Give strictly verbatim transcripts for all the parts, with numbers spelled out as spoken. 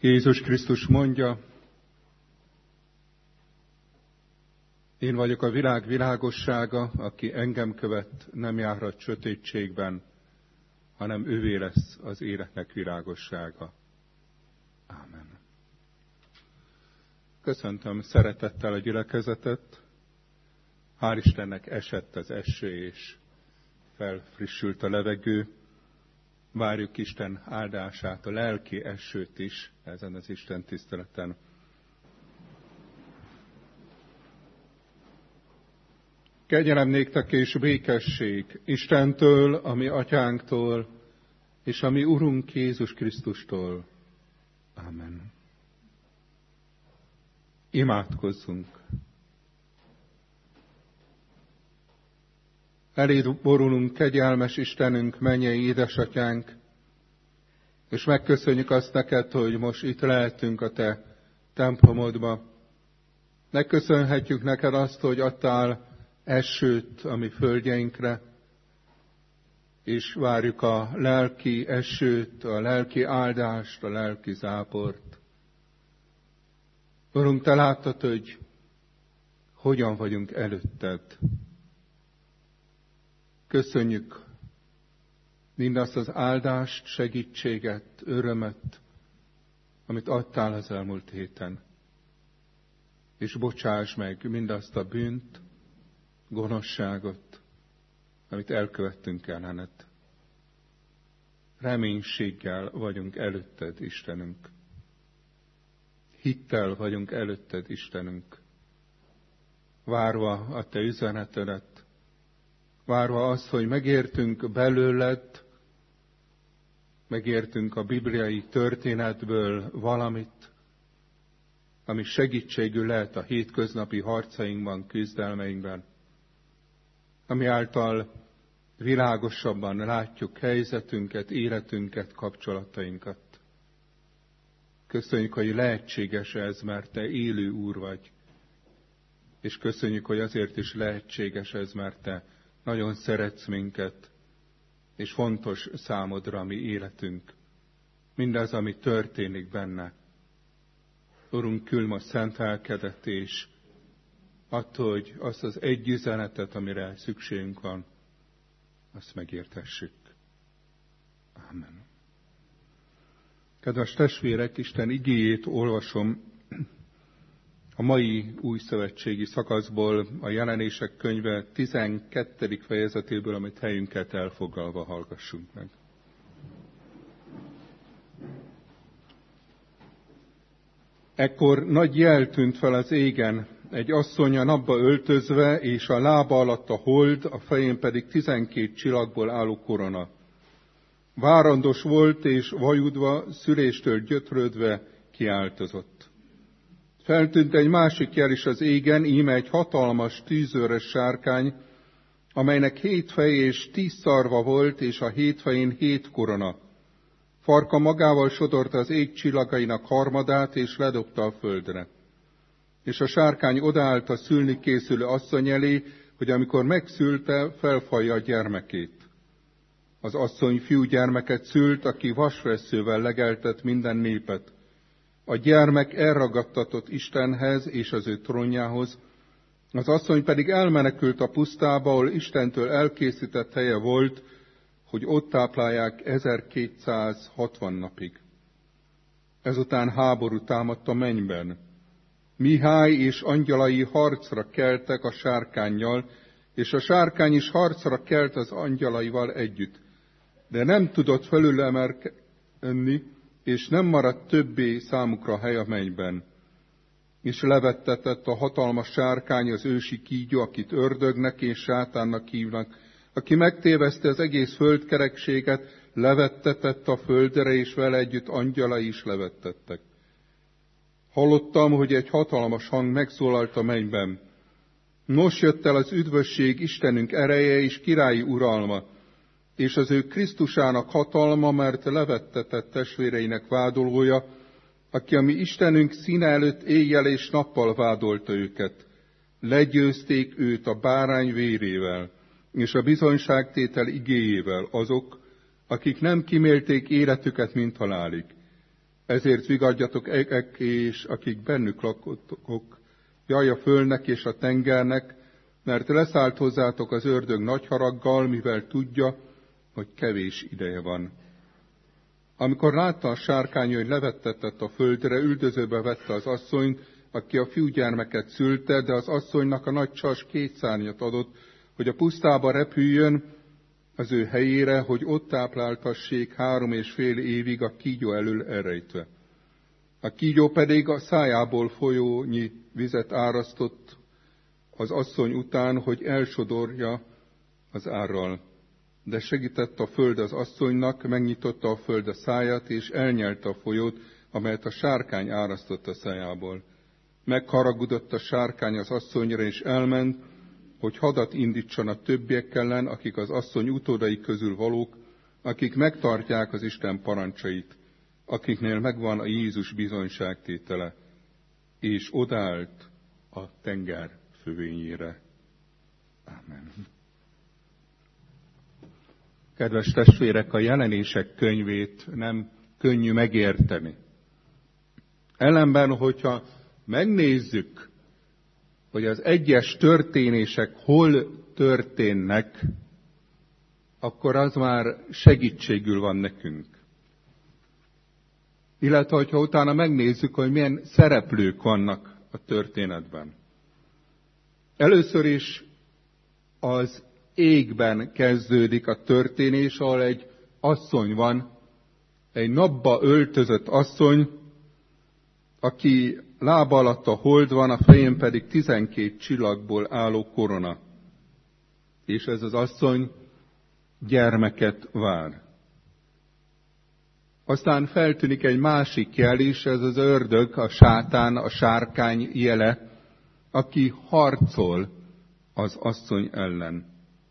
Jézus Krisztus mondja, én vagyok a világ világossága, aki engem követ, nem járhat sötétségben, hanem ővé lesz az életnek világossága. Ámen. Köszöntöm szeretettel a gyülekezetet. Hál' Istennek esett az eső, és felfrissült a levegő. Várjuk Isten áldását, a lelki esőt is ezen az Isten tiszteleten. Kegyelem néktek és békesség Istentől, a mi atyánktól, és a mi Urunk Jézus Krisztustól. Ámen. Imádkozzunk. Eléd borulunk, kegyelmes Istenünk, mennyei édesatyánk, és megköszönjük azt neked, hogy most itt lehetünk a te templomodba. Megköszönhetjük neked azt, hogy adtál esőt a mi földjeinkre, és várjuk a lelki esőt, a lelki áldást, a lelki záport. Urunk, te láttad, hogy hogyan vagyunk előtted. Köszönjük mindazt az áldást, segítséget, örömet, amit adtál az elmúlt héten. És bocsáss meg mindazt a bűnt, gonoszságot, amit elkövettünk ellened. Reménységgel vagyunk előtted, Istenünk. Hittel vagyunk előtted, Istenünk. Várva a te üzenetedet, várva azt, hogy megértünk belőled, megértünk a bibliai történetből valamit, ami segítségül lehet a hétköznapi harcainkban, küzdelmeinkben, ami által világosabban látjuk helyzetünket, életünket, kapcsolatainkat. Köszönjük, hogy lehetséges ez, mert te élő Úr vagy, és köszönjük, hogy azért is lehetséges ez, mert te nagyon szeretsz minket, és fontos számodra a mi életünk. Mindaz, ami történik benne. Urunk, küld most szent lelkedet, és attól, hogy azt az egy üzenetet, amire szükségünk van, azt megértessük. Ámen. Kedves testvérek, Isten igéjét olvasom a mai új szövetségi szakaszból, a Jelenések könyve tizenkettedik fejezetéből, amit helyünket elfoglalva hallgassunk meg. Ekkor nagy jel tűnt fel az égen, egy asszony a napba öltözve, és a lába alatt a hold, a fején pedig tizenkét csillagból álló korona. Várandós volt, és vajudva, szüléstől gyötrődve kiáltozott. Feltűnt egy másik jel is az égen, íme egy hatalmas tűzőres sárkány, amelynek hét fej és tíz szarva volt, és a hét fején hét korona. Farka magával sodorta az ég csillagainak harmadát, és ledobta a földre. És a sárkány odaállt a szülni készülő asszony elé, hogy amikor megszülte, felfalja a gyermekét. Az asszony fiúgyermeket szült, aki vasvesszővel legeltet minden népet. A gyermek elragadtatott Istenhez és az ő trónjához, az asszony pedig elmenekült a pusztába, ahol Istentől elkészített helye volt, hogy ott táplálják ezerkétszázhatvan napig. Ezután háború támadt a mennyben. Mihály és angyalai harcra keltek a sárkánnyal, és a sárkány is harcra kelt az angyalaival együtt. De nem tudott felülemelkedni, és nem maradt többé számukra hely a mennyben. És levettetett a hatalmas sárkány, az ősi kígyó, akit ördögnek és sátánnak hívnak, aki megtéveszti az egész földkerekséget, levettetett a földre, és vele együtt angyalai is levettettek. Hallottam, hogy egy hatalmas hang megszólalt a mennyben. Most jött el az üdvösség, Istenünk ereje és királyi uralma, és az ő Krisztusának hatalma, mert levettetett testvéreinek vádolója, aki a mi Istenünk színe előtt éjjel és nappal vádolta őket. Legyőzték őt a bárány vérével, és a bizonyságtétel igéjével azok, akik nem kimélték életüket, mint halálig. Ezért vigadjatok egek, és akik bennük lakotok, jaj a földnek és a tengernek, mert leszállt hozzátok az ördög nagy haraggal, mivel tudja, hogy kevés ideje van. Amikor látta a sárkány, hogy levettetett a földre, üldözőbe vette az asszonyt, aki a fiúgyermeket szülte, de az asszonynak a nagy csas két szárnyat adott, hogy a pusztába repüljön az ő helyére, hogy ott tápláltassék három és fél évig a kígyó elől elrejtve. A kígyó pedig a szájából folyónyi vizet árasztott az asszony után, hogy elsodorja az árral. De segített a föld az asszonynak, megnyitotta a föld a száját, és elnyelte a folyót, amelyet a sárkány árasztott a szájából. Megharagudott a sárkány az asszonyra, és elment, hogy hadat indítson a többiek ellen, akik az asszony utódai közül valók, akik megtartják az Isten parancsait, akiknél megvan a Jézus bizonyságtétele, és odállt a tenger fövényére. Amen. Kedves testvérek, a Jelenések könyvét nem könnyű megérteni. Ellenben, hogyha megnézzük, hogy az egyes történések hol történnek, akkor az már segítségül van nekünk. Illetve, hogyha utána megnézzük, hogy milyen szereplők vannak a történetben. Először is az égben kezdődik a történés, ahol egy asszony van, egy napba öltözött asszony, aki lába alatt a hold van, a fején pedig tizenkét csillagból álló korona. És ez az asszony gyermeket vár. Aztán feltűnik egy másik jel is, ez az ördög, a sátán, a sárkány jele, aki harcol az asszony ellen.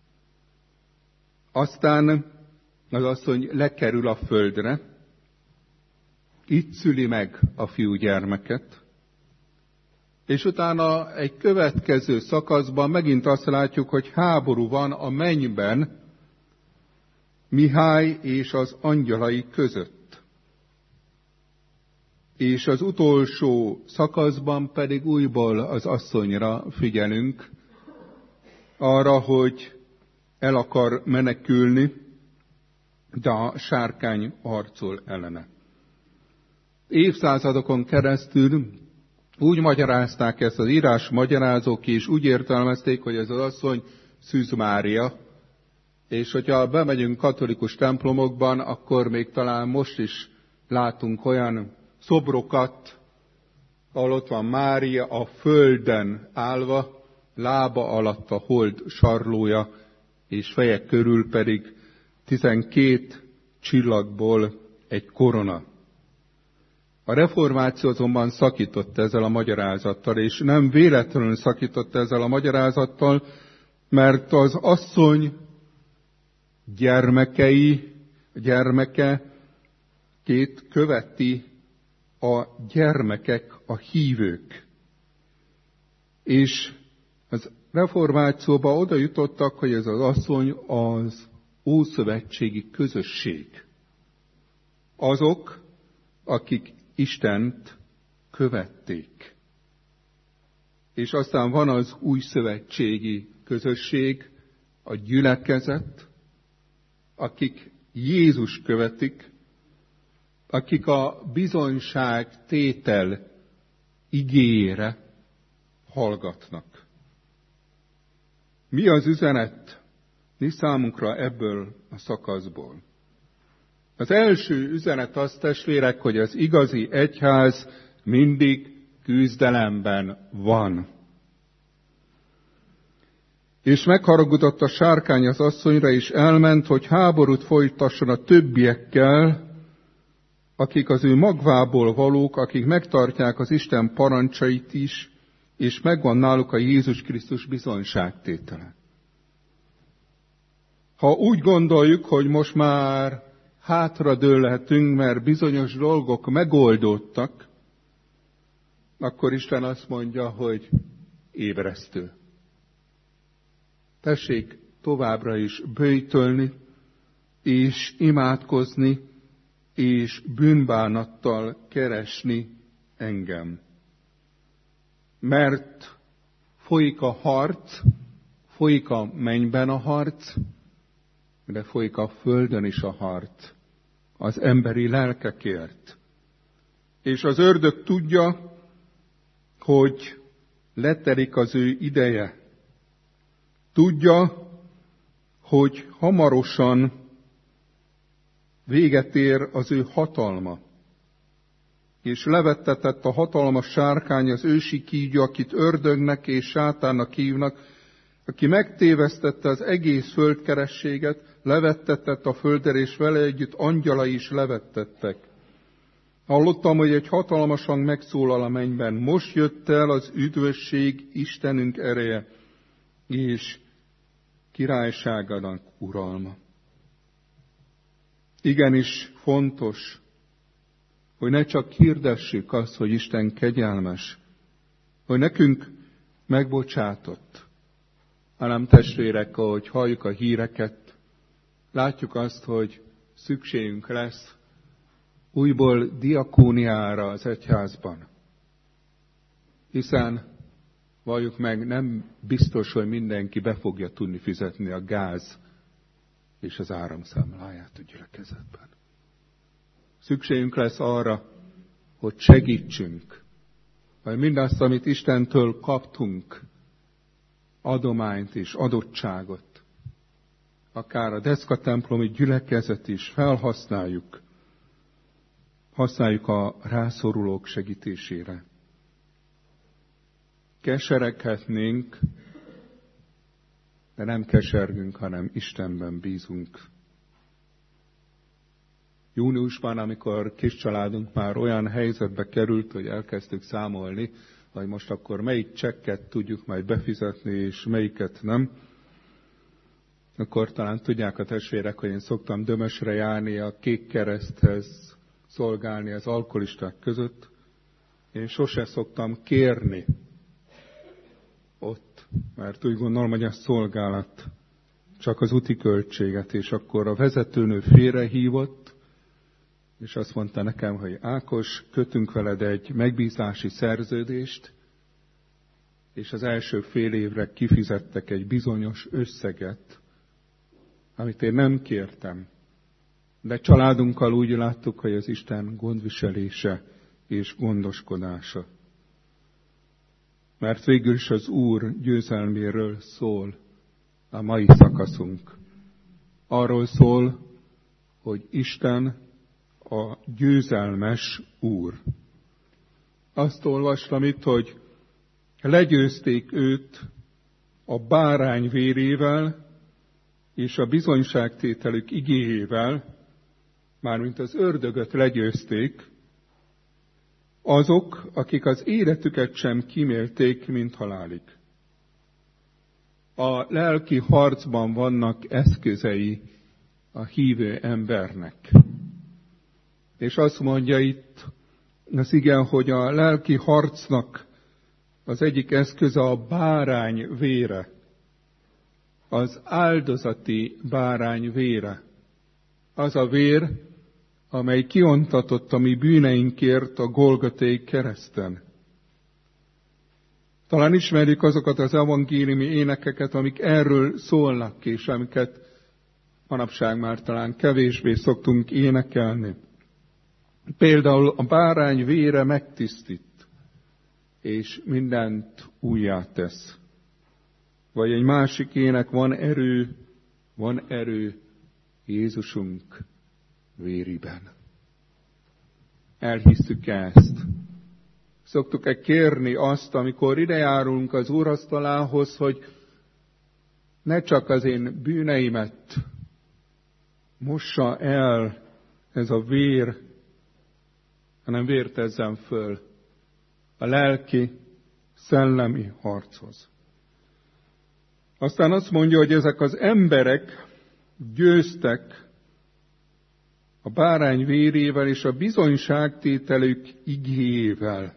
Aztán az asszony lekerül a földre, itt szüli meg a fiúgyermeket, és utána egy következő szakaszban megint azt látjuk, hogy háború van a mennyben Mihály és az angyalai között. És az utolsó szakaszban pedig újból az asszonyra figyelünk, arra, hogy el akar menekülni, de a sárkány harcol ellene. Évszázadokon keresztül úgy magyarázták ezt az írás magyarázók, és úgy értelmezték, hogy ez az asszony Szűz Mária, és hogyha bemegyünk katolikus templomokban, akkor még talán most is látunk olyan szobrokat, ahol ott van Mária a földön állva, lába alatt a hold sarlója, és feje körül pedig tizenkét csillagból egy korona. A reformáció azonban szakított ezzel a magyarázattal, és nem véletlenül szakított ezzel a magyarázattal, mert az asszony gyermekei, gyermeke két követi a gyermekek, a hívők. És az reformációban oda jutottak, hogy ez az asszony az ószövetségi közösség. Azok, akik Istent követték. És aztán van az új szövetségi közösség, a gyülekezet, akik Jézus követik, akik a bizonyság tétel igéjére hallgatnak. Mi az üzenet mi számunkra ebből a szakaszból? Az első üzenet az, testvérek, hogy az igazi egyház mindig küzdelemben van. És megharagudott a sárkány az asszonyra, és elment, hogy háborút folytasson a többiekkel, akik az ő magvából valók, akik megtartják az Isten parancsait is, és megvan náluk a Jézus Krisztus bizonyságtétele. Ha úgy gondoljuk, hogy most már hátradőlhetünk, mert bizonyos dolgok megoldódtak, akkor Isten azt mondja, hogy ébresztő. Tessék továbbra is böjtölni, és imádkozni, és bűnbánattal keresni engem. Mert folyik a harc, folyik a mennyben a harc, de folyik a földön is a harc, az emberi lelkekért. És az ördög tudja, hogy letelik az ő ideje. Tudja, hogy hamarosan véget ér az ő hatalma. És levettetett a hatalmas sárkány, az ősi kígyó, akit ördögnek és sátánnak hívnak, aki megtévesztette az egész földkerességet, levettetett a földre, és vele együtt angyalai is levettettek. Hallottam, hogy egy hatalmas hang megszólal a mennyben. Most jött el az üdvösség, Istenünk ereje, és királyságának uralma. Igenis fontos, hogy ne csak hirdessük azt, hogy Isten kegyelmes, hogy nekünk megbocsátott, hanem testvérek, ahogy halljuk a híreket, látjuk azt, hogy szükségünk lesz újból diakóniára az egyházban. Hiszen, valljuk meg, nem biztos, hogy mindenki be fogja tudni fizetni a gáz és az áramszámláját a gyülekezetben. Szükségünk lesz arra, hogy segítsünk, hogy mindazt, amit Istentől kaptunk, adományt és adottságot, akár a Deszka templomi gyülekezet is felhasználjuk, használjuk a rászorulók segítésére. Kesereghetnénk, de nem kesergünk, hanem Istenben bízunk. Júniusban, amikor kis családunk már olyan helyzetbe került, hogy elkezdtük számolni, hogy most akkor melyik csekket tudjuk majd befizetni, és melyiket nem, akkor talán tudják a testvérek, hogy én szoktam Dömösre járni a Kék Kereszthez szolgálni az alkoholisták között. Én sose szoktam kérni ott, mert úgy gondolom, hogy ez szolgálat, csak az úti költséget, és akkor a vezetőnő félrehívott, és azt mondta nekem, hogy Ákos, kötünk veled egy megbízási szerződést, és az első fél évre kifizettek egy bizonyos összeget, amit én nem kértem. De családunkkal úgy láttuk, hogy az Isten gondviselése és gondoskodása. Mert végül is az Úr győzelméről szól a mai szakaszunk. Arról szól, hogy Isten a győzelmes Úr. Azt olvastam itt, hogy legyőzték őt a bárány vérével és a bizonyságtételük igéjével, mármint az ördögöt legyőzték, azok, akik az életüket sem kímélték, mint halálig. A lelki harcban vannak eszközei a hívő embernek. És azt mondja itt az igen, hogy a lelki harcnak az egyik eszköze a bárány vére, az áldozati bárány vére. Az a vér, amely kiontatott a mi bűneinkért a Golgotai kereszten. Talán ismerjük azokat az evangéliumi énekeket, amik erről szólnak, és amiket manapság már talán kevésbé szoktunk énekelni. Például a bárány vére megtisztít, és mindent újjá tesz. Vagy egy másik ének, van erő, van erő Jézusunk vériben. Elhisszük ezt. Szoktuk-e kérni azt, amikor idejárulunk az úrasztalához, hogy ne csak az én bűneimet mossa el ez a vér, hanem vértezzen föl a lelki, szellemi harchoz. Aztán azt mondja, hogy ezek az emberek győztek a bárány vérével és a bizonyságtételük igéjével.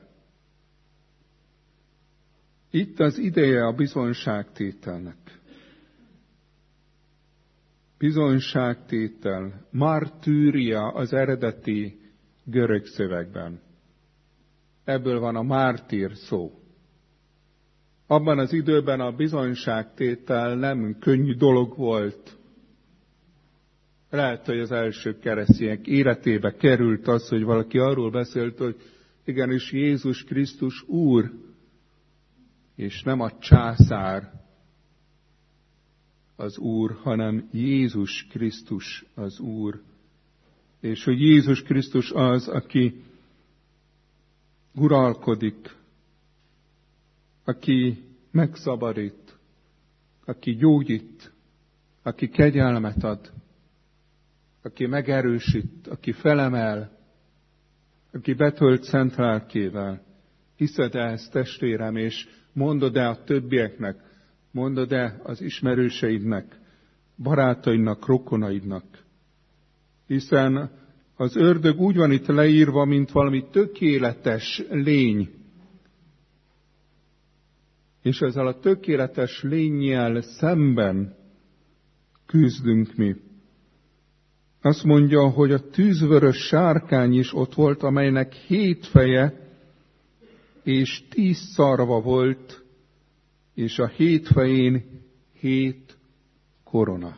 Itt az ideje a bizonyságtételnek. bizonyságtétel, martűria az eredeti görög szövegben. Ebből van a mártír szó. Abban az időben a bizonyságtétel nem könnyű dolog volt. Lehet, hogy az első keresztények életébe került az, hogy valaki arról beszélt, hogy igenis Jézus Krisztus Úr, és nem a császár az Úr, hanem Jézus Krisztus az Úr. És hogy Jézus Krisztus az, aki uralkodik, aki megszabadít, aki gyógyít, aki kegyelmet ad, aki megerősít, aki felemel, aki betölt szent lelkével. Hiszed-e ezt, testvérem, és mondod-e a többieknek, mondod-e az ismerőseidnek, barátaidnak, rokonaidnak? Hiszen az ördög úgy van itt leírva, mint valami tökéletes lény. És ezzel a tökéletes lénnyel szemben küzdünk mi. Azt mondja, hogy a tűzvörös sárkány is ott volt, amelynek hét feje és tíz szarva volt, és a hét fején hét korona.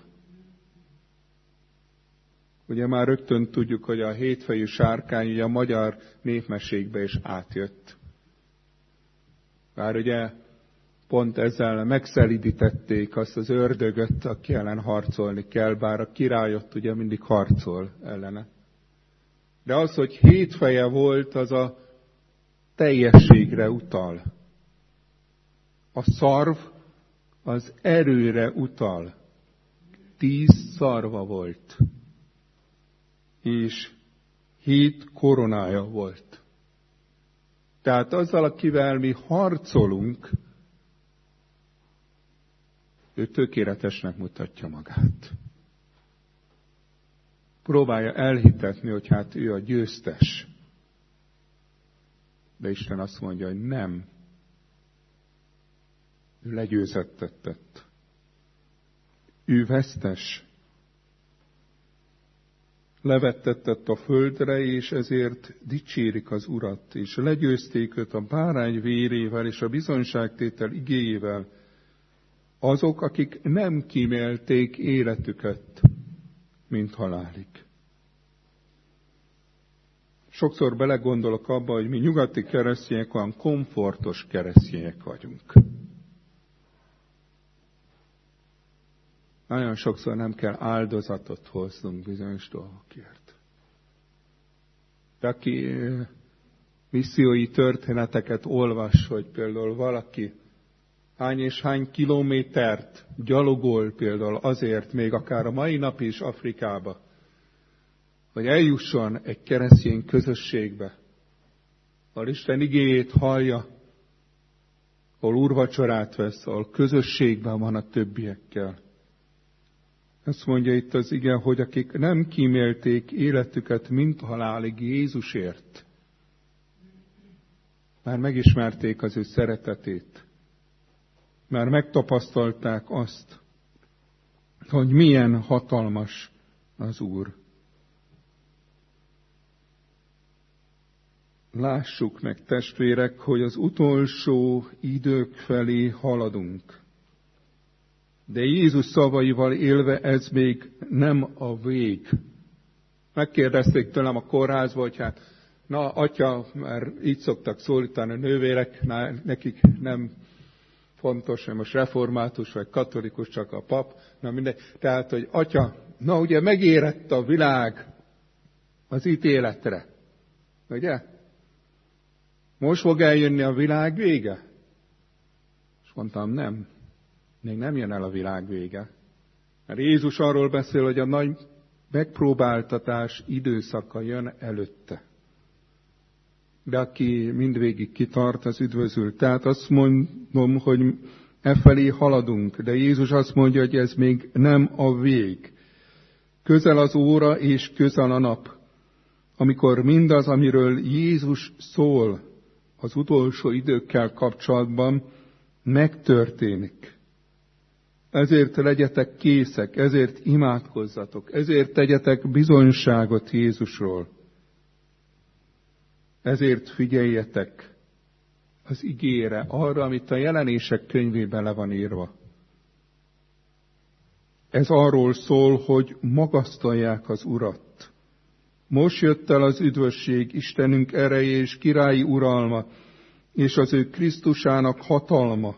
Ugye már rögtön tudjuk, hogy a hétfejű sárkány ugye a magyar népmesékbe is átjött. Bár ugye pont ezzel megszelidítették azt az ördögöt, aki ellen harcolni kell, bár a király ott ugye mindig harcol ellene. De az, hogy hét feje volt, az a teljességre utal. A szarv az erőre utal. Tíz szarva volt. És hét koronája volt. Tehát azzal, akivel mi harcolunk, ő tökéletesnek mutatja magát. Próbálja elhitetni, hogy hát ő a győztes. De Isten azt mondja, hogy nem. Ő legyőzettet tett. Ő vesztes. Levettetett a földre, és ezért dicsérik az Urat, és legyőzték őt a bárány vérével és a bizonyságtétel igéjével, azok, akik nem kímélték életüket, mint halálig. Sokszor belegondolok abba, hogy mi nyugati keresztények olyan komfortos keresztények vagyunk. Nagyon sokszor nem kell áldozatot hoznunk bizonyos dolgokért. De aki missziói történeteket olvas, hogy például valaki hány és hány kilométert gyalogol például azért, még akár a mai nap is Afrikába, hogy eljusson egy keresztény közösségbe, ahol Isten igéjét hallja, ahol úrvacsorát vesz, ahol közösségben van a többiekkel. Azt mondja itt az ige, hogy akik nem kímélték életüket, mint halálig Jézusért, már megismerték az ő szeretetét, már megtapasztalták azt, hogy milyen hatalmas az Úr. Lássuk meg, testvérek, hogy az utolsó idők felé haladunk. De Jézus szavaival élve ez még nem a vég. Megkérdezték tőlem a kórházba, hogy hát, na atya, mert így szoktak szólítani a nővérek, nekik nem fontos, hogy most református vagy katolikus, csak a pap, na mindegy. Tehát, hogy atya, na ugye megérett a világ az ítéletre. Ugye? Most fog eljönni a világ vége? És mondtam, nem. Még nem jön el a világ vége. Mert Jézus arról beszél, hogy a nagy megpróbáltatás időszaka jön előtte. De aki mindvégig kitart, az üdvözül. Tehát azt mondom, hogy e felé haladunk, de Jézus azt mondja, hogy ez még nem a vég. Közel az óra és közel a nap, amikor mindaz, amiről Jézus szól az utolsó időkkel kapcsolatban, megtörténik. Ezért legyetek készek, ezért imádkozzatok, ezért tegyetek bizonyságot Jézusról. Ezért figyeljetek az igére, arra, amit a Jelenések könyvében le van írva. Ez arról szól, hogy magasztalják az Urat. Most jött el az üdvösség, Istenünk ereje és királyi uralma, és az ő Krisztusának hatalma.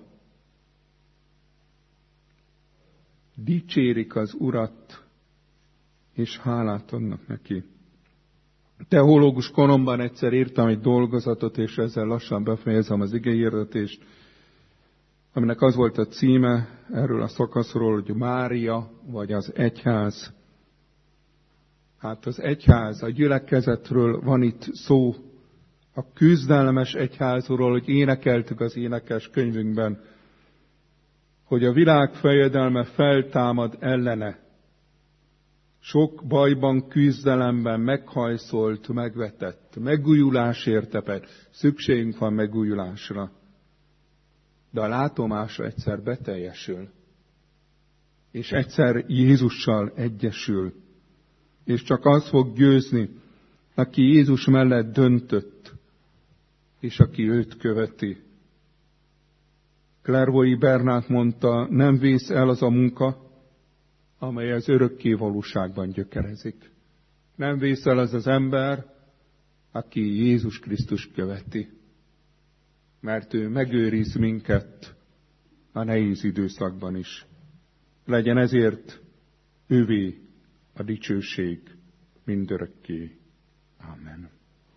Dicsérik az Urat, és hálát adnak neki. Teológus koromban egyszer írtam egy dolgozatot, és ezzel lassan befejezem az igéhirdetést, aminek az volt a címe erről a szakaszról, hogy Mária vagy az egyház. Hát az egyház, a gyülekezetről van itt szó, a küzdelmes egyházról, hogy énekeltük az énekes könyvünkben, hogy a világ fejedelme feltámad ellene. Sok bajban, küzdelemben meghajszolt, megvetett, megújulásért teped. Szükségünk van megújulásra. De a látomása egyszer beteljesül. És egyszer Jézussal egyesül. És csak az fog győzni, aki Jézus mellett döntött, és aki őt követi. Clairvaux Bernard mondta, nem vész el az a munka, amely az örökké valóságban gyökerezik. Nem vész el az az ember, aki Jézus Krisztus követi. Mert ő megőriz minket a nehéz időszakban is. Legyen ezért ővé a dicsőség mindörökké. Amen.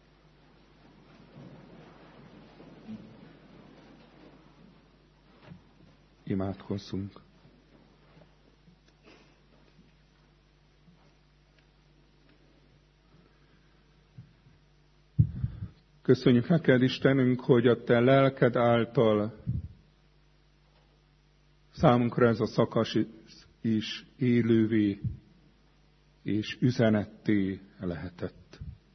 Imádkozzunk. Köszönjük neked, Istenünk, hogy a te lelked által számunkra ez a szakasz is élővé és üzenetté lehetett.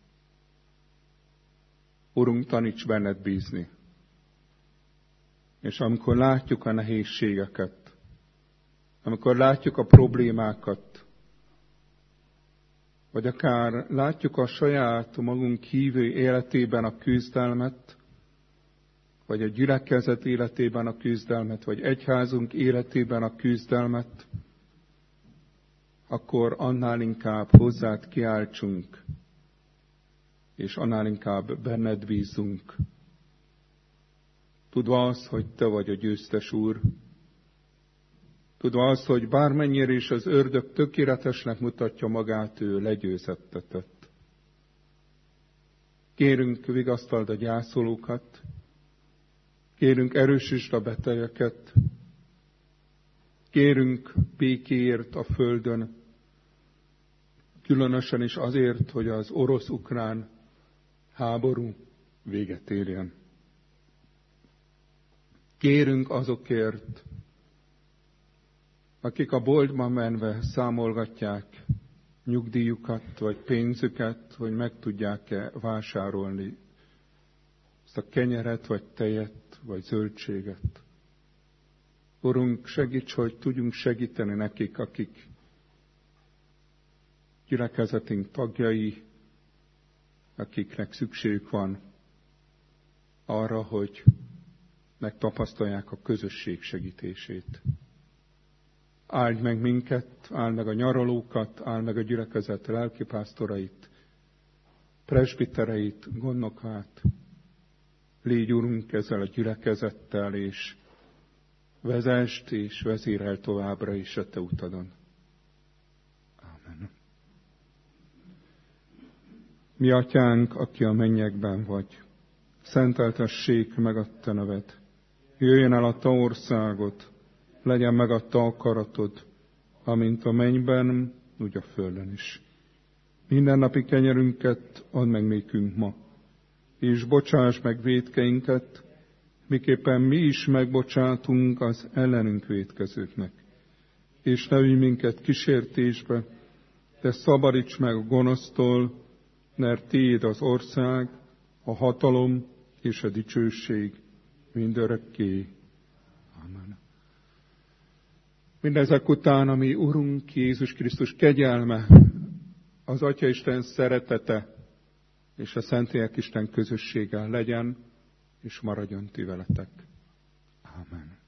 Urunk, taníts benned bízni. És amikor látjuk a nehézségeket, amikor látjuk a problémákat, vagy akár látjuk a saját magunk hívő életében a küzdelmet, vagy a gyülekezet életében a küzdelmet, vagy egyházunk életében a küzdelmet, akkor annál inkább hozzád kiáltsunk, és annál inkább benned bízunk. Tudva azt, hogy te vagy a győztes Úr, tudva azt, hogy bármennyire is az ördög tökéletesnek mutatja magát, ő legyőzettetett. Kérünk, vigasztald a gyászolókat, kérünk, erősítsd a betegeket, kérünk békéért a földön, különösen is azért, hogy az orosz-ukrán háború véget érjen. Kérünk azokért, akik a boltban menve számolgatják nyugdíjukat, vagy pénzüket, hogy meg tudják-e vásárolni ezt a kenyeret, vagy tejet, vagy zöldséget. Urunk, segíts, hogy tudjunk segíteni nekik, akik gyülekezetünk tagjai, akiknek szükségük van arra, hogy megtapasztalják a közösség segítését. Áld meg minket, áld meg a nyaralókat, áld meg a gyülekezet lelkipásztorait, presbitereit, gondnokát. Légy, Urunk, ezzel a gyülekezettel, és vezest és vezérel továbbra is a te utadon. Amen. Mi atyánk, aki a mennyekben vagy, szenteltessék meg a te neved. Jöjjön el a te országod, legyen meg a te akaratod, amint a mennyben, úgy a földön is. Mindennapi kenyerünket add meg nékünk ma, és bocsáss meg vétkeinket, miképpen mi is megbocsátunk az ellenünk vétkezőknek. És ne vigy minket kísértésbe, de szabadíts meg a gonosztól, mert tiéd az ország, a hatalom és a dicsőség mindörökké. Amen. Mindezek után, ami Urunk Jézus Krisztus kegyelme, az Atyaisten szeretete és a Szentlélek Isten közössége legyen, és maradjon ti veletek. Amen.